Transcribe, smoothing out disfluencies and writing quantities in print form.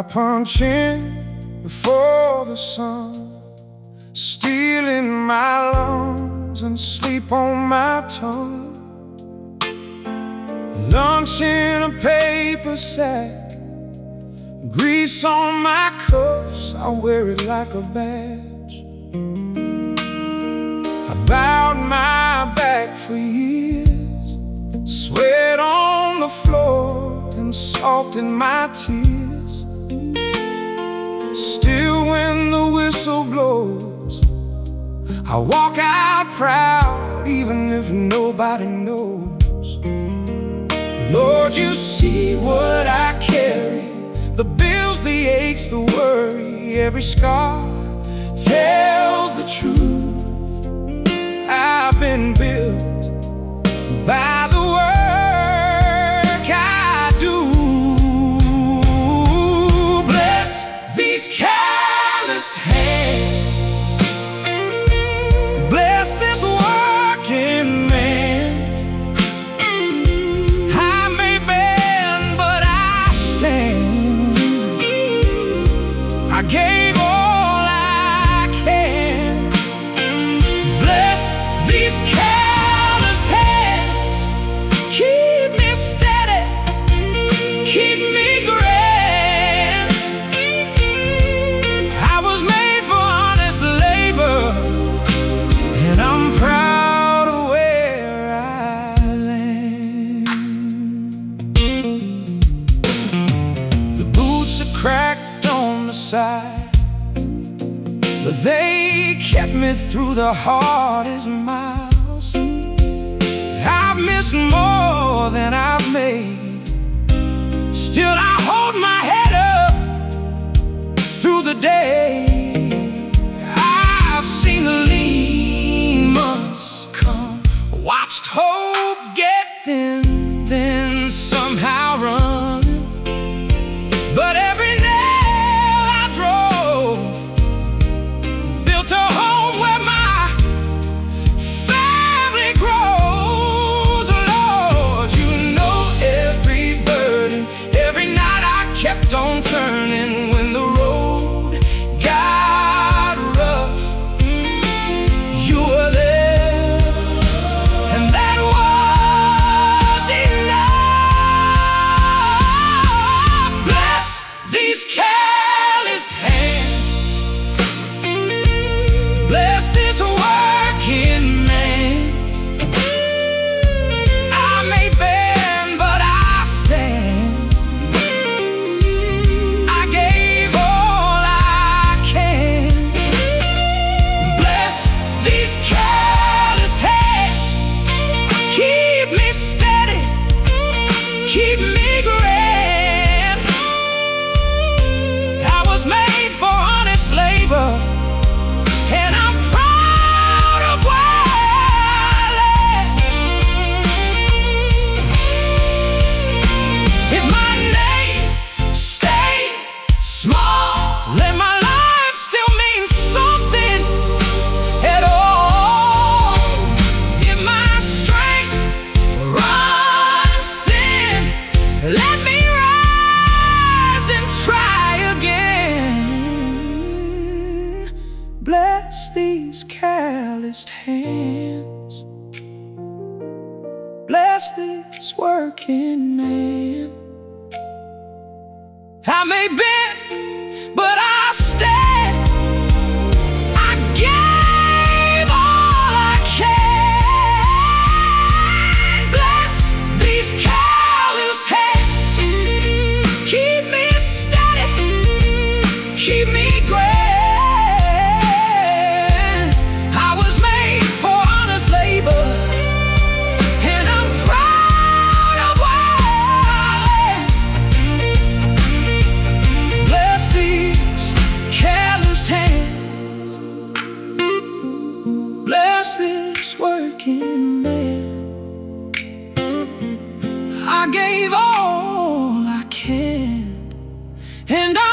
punch in before the sun, stealing my lungs and sleep on my tongue. Lunch in a paper sack, grease on my cuffs, I wear it like a badge. I bowed my back for years, sweat on the floor and salt in my tears. Still when the whistle blows, I walk out proud even if nobody knows. Lord, you see what I carry, the bills, the aches, the worry. Every scar tells the truth. I've been built by the work I do. Bless these calloused hands, bless this working man. I may bend, but I stand. I gave all I can. Bless these calloused hands, keep me steady, keep me grand. I was made for honest labor, and I'm proud of where I land. The boots are cracked on the side, but they kept me through the hardest miles. I've missed more than I've made, still I hold my head up through the day. I've seen the lean months come, watched hope get thin, then somehow running. But every nail I drove built a home where my family grows. Lord, you know every burden, every night I kept on turning. When the road got rough, you were there, and that was enough. Bless these calloused hands, bless this working man. I may bend, but I stand. I gave all I can. Bless these calloused hands, keep me steady, keep me grand. I was made for honest labor, and I'm proud of where I land. If my name stayed small, then my life still means something at all. If my strength runs thin, let me rise and try again. Bless these calloused hands, bless this working man. I may bend, but I stand. I gave all I can. Bless these calloused hands, keep me steady, keep me grand. I was made for honest labor, and I'm proud of where I land. Bless these calloused hands, bless this working man. I gave all I can, and I